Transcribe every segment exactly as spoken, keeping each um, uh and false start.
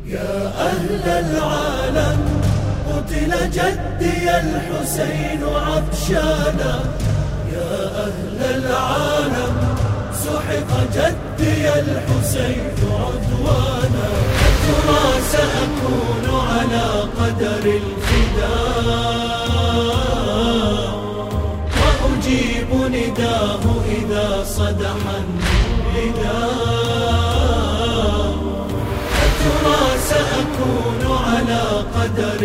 يا أهل العالم قتل جدي الحسين عطشانا، يا أهل العالم سحق جدي الحسين عدوانا. أترى سأكون على قدر الفداء وأجيب نداه إذا صدح النداء. أترى سأكون على قدر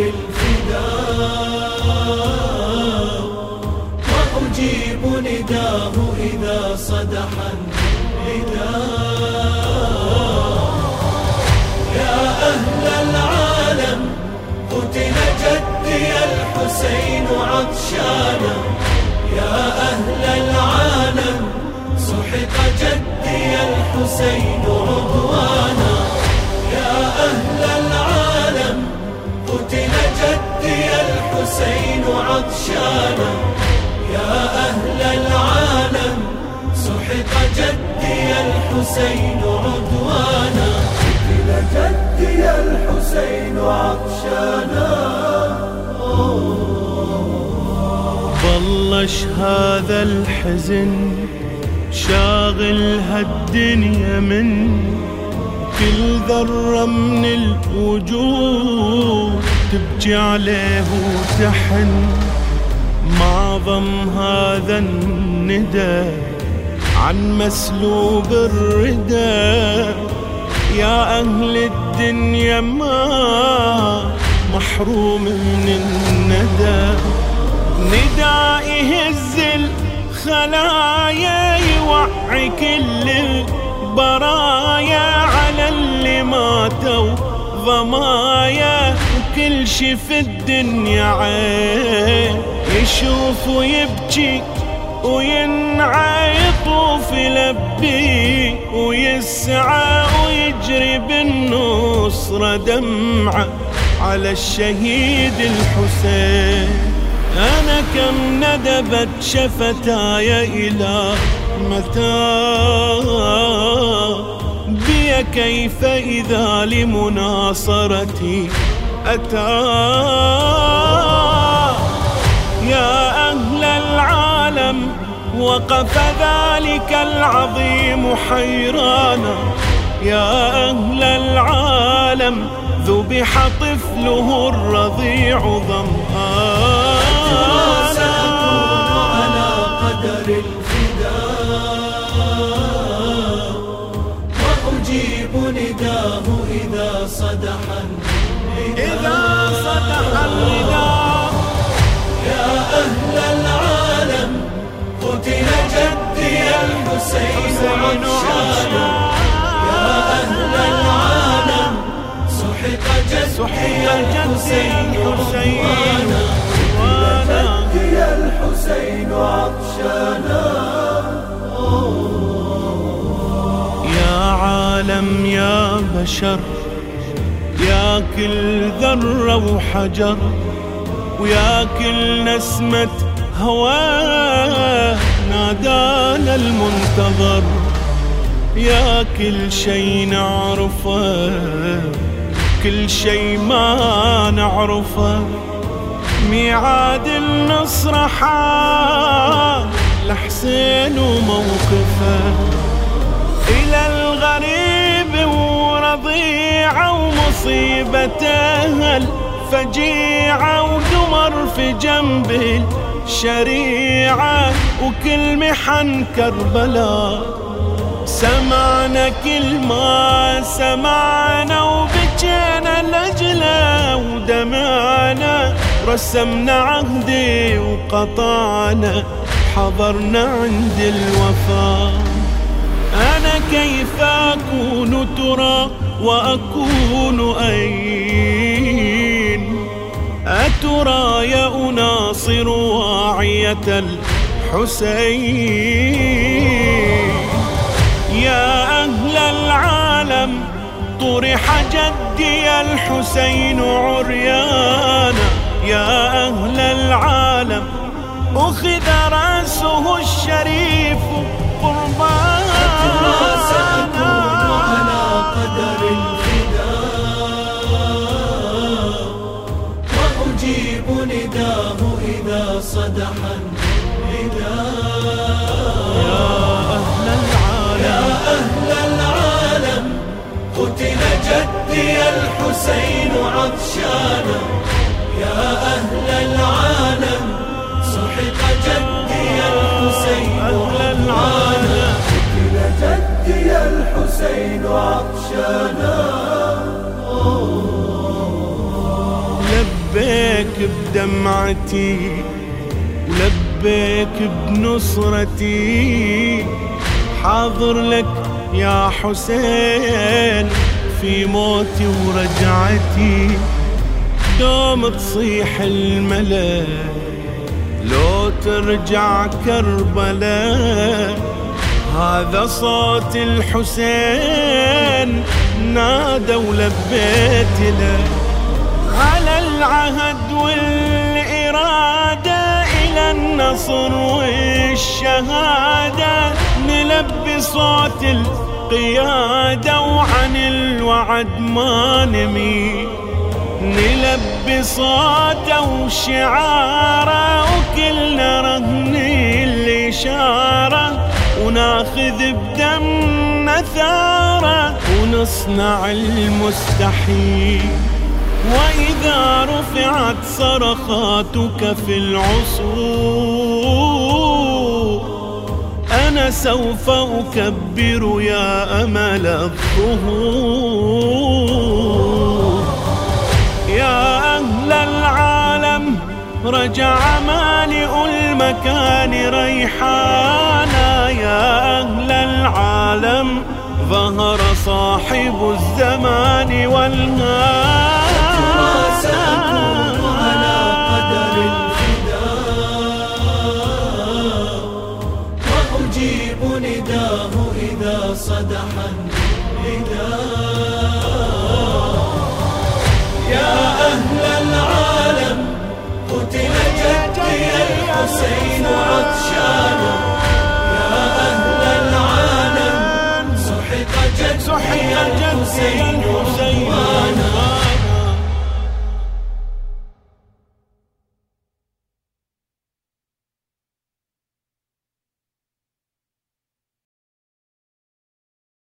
الفداء وأجيب نداه إذا صدح النداء. يا أهل العالم قتل جدي الحسين عطشانا، يا أهل العالم سحق جدي الحسين عدوانا. يا أهل العالم قتل جدي الحسين عطشانا، يا أهل العالم سحق جدي الحسين عدوانا. قتل جدي الحسين عطشانا. ظلش هذا الحزن شاغل هالدنيا من كل ذرة من الوجود تبكي عليه وتحن. معظم هذا الندى عن مسلوب الردى، يا أهل الدنيا ما محروم من الندى. نداء يهز الخلايا يوعي كل البرايا على اللي ماتوا ضمايا، وكل شي في الدنيا عين يشوف ويبكي وينعى، يطوف يلبي ويسعى ويجري بالنصرة دمعة على الشهيد الحسين. أنا كم ندبت شفتاي إلى متى بي كيف إذا لمناصرتي أتى. يا أهل العالم وقف ذلك العظيم حيرانا، يا أهل العالم ذبح طفله الرضيع ظمآنا. سأكون على قدر الفداء وأجيب نداه إذا صدح النداء. يا أهل العالم قتل جدي الحسين عطشانا، يا أهل العالم سحق جدي الحسين عدوانا. جدي الحسين عطشانا. يا عالم يا بشر، يا كل ذرة وحجر، ويا كل نسمة هواه نادانا المنتظر. يا كل شي نعرفه كل شي ما نعرفه، ميعاد النصر حان لحسين وموقفه. إلى الغريب ورضيعه ومصيبته الفجيعة، ودمر في جنب الشريعة وكل محن كربلاء. سمعنا كل ما سمعنا وبكينا لأجله ودمعنا، رسمنا عهدي وقطعنا حضرنا عند الوفاء. أنا كيف أكون ترى وأكون أين؟ أترى يا أناصر واعية الحسين؟ يا أهل العالم طرح جدي الحسين عريانا، يا أهل العالم أخذ رأسه الشريف قربانا. سأكون على قدر الفداء عطشانا يا أهل العالم سحق جدي الحسين عطشانا قتل جدي الحسين عطشانا لبيك بدمعتي ولبيك بنصرتي حاضر لك يا حسين في موتي ورجعتي دوم تصيح الملا لو ترجع كربلاء هذا صوت الحسين نادى ولبيت له على العهد والإرادة إلى النصر والشهادة نلبي صوت القيادة وعن الوعد ما نمي نلبي صوته وشعاره وكلنا رهن الإشارة وناخذ بدمنا ثاره ونصنع المستحيل وإذا رفعت صرخاتك في العصور أنا سوف أكبر يا أمل الظهور يا أهل العالم رجع مالئ المكان ريحانا يا أهل العالم ظهر صاحب الزمان والهان سأكون على قدر الفداء وأجيب نداه إذا صدح النداء يا أهل العالم قتل جدي الحسين عطشانا يا أهل العالم سحق جدي الحسين